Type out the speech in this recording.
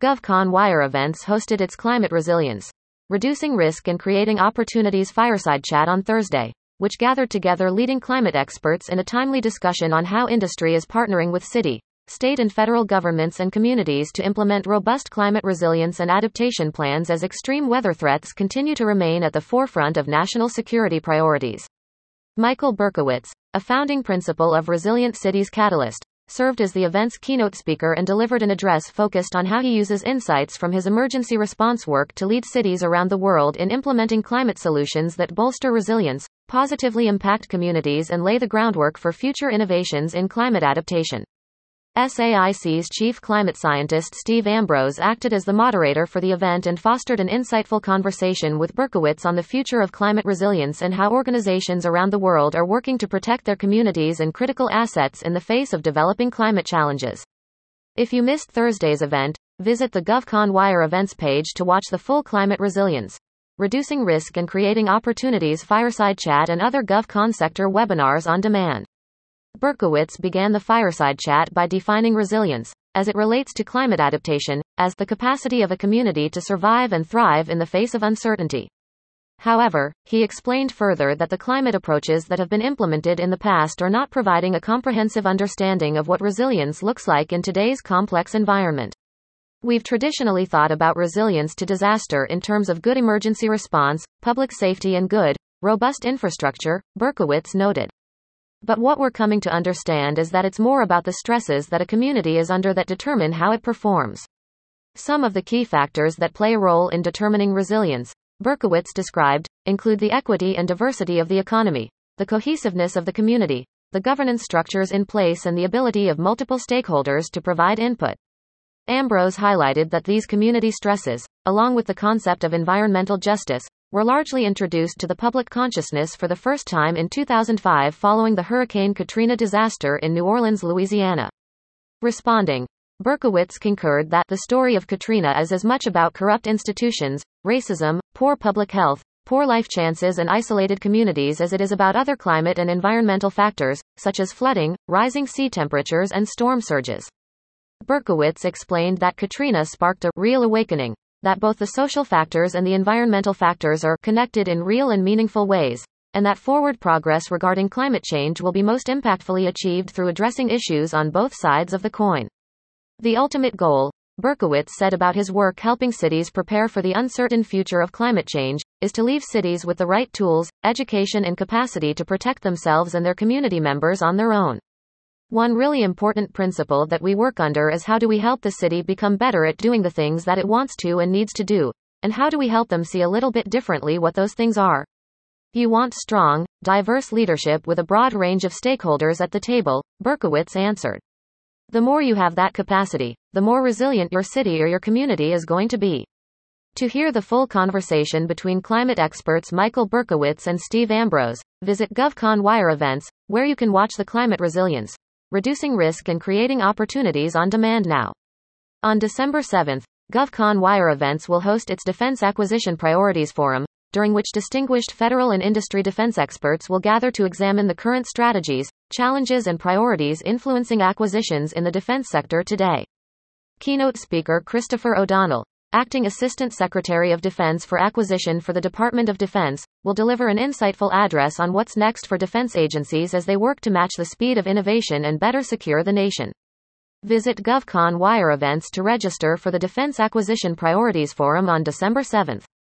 GovCon Wire Events hosted its Climate Resilience, Reducing Risk and Creating Opportunities fireside chat on Thursday, which gathered together leading climate experts in a timely discussion on how industry is partnering with city, state and federal governments and communities to implement robust climate resilience and adaptation plans as extreme weather threats continue to remain at the forefront of national security priorities. Michael Berkowitz, a founding principal of Resilient Cities Catalyst, served as the event's keynote speaker and delivered an address focused on how he uses insights from his emergency response work to lead cities around the world in implementing climate solutions that bolster resilience, positively impact communities and lay the groundwork for future innovations in climate adaptation. SAIC's chief climate scientist Steve Ambrose acted as the moderator for the event and fostered an insightful conversation with Berkowitz on the future of climate resilience and how organizations around the world are working to protect their communities and critical assets in the face of developing climate challenges. If you missed Thursday's event, visit the GovCon Wire events page to watch the full Climate Resilience, Reducing Risk and Creating Opportunities fireside chat and other GovCon sector webinars on demand. Berkowitz began the fireside chat by defining resilience, as it relates to climate adaptation, as the capacity of a community to survive and thrive in the face of uncertainty. However, he explained further that the climate approaches that have been implemented in the past are not providing a comprehensive understanding of what resilience looks like in today's complex environment. We've traditionally thought about resilience to disaster in terms of good emergency response, public safety and good, robust infrastructure, Berkowitz noted. But what we're coming to understand is that it's more about the stresses that a community is under that determine how it performs. Some of the key factors that play a role in determining resilience, Berkowitz described, include the equity and diversity of the economy, the cohesiveness of the community, the governance structures in place and the ability of multiple stakeholders to provide input. Ambrose highlighted that these community stresses, along with the concept of environmental justice, were largely introduced to the public consciousness for the first time in 2005 following the Hurricane Katrina disaster in New Orleans, Louisiana. Responding, Berkowitz concurred that the story of Katrina is as much about corrupt institutions, racism, poor public health, poor life chances and isolated communities as it is about other climate and environmental factors, such as flooding, rising sea temperatures and storm surges. Berkowitz explained that Katrina sparked a real awakening, that both the social factors and the environmental factors are connected in real and meaningful ways, and that forward progress regarding climate change will be most impactfully achieved through addressing issues on both sides of the coin. The ultimate goal, Berkowitz said about his work helping cities prepare for the uncertain future of climate change, is to leave cities with the right tools, education and capacity to protect themselves and their community members on their own. One really important principle that we work under is how do we help the city become better at doing the things that it wants to and needs to do, and how do we help them see a little bit differently what those things are. You want strong, diverse leadership with a broad range of stakeholders at the table, Berkowitz answered. The more you have that capacity, the more resilient your city or your community is going to be. To hear the full conversation between climate experts Michael Berkowitz and Steve Ambrose, visit GovCon Wire Events, where you can watch the Climate Resilience, Reducing Risk and Creating Opportunities on demand now. On December 7, GovCon Wire Events will host its Defense Acquisition Priorities Forum, during which distinguished federal and industry defense experts will gather to examine the current strategies, challenges and priorities influencing acquisitions in the defense sector today. Keynote speaker Christopher O'Donnell, Acting Assistant Secretary of Defense for Acquisition for the Department of Defense, will deliver an insightful address on what's next for defense agencies as they work to match the speed of innovation and better secure the nation. Visit GovCon Wire Events to register for the Defense Acquisition Priorities Forum on December 7.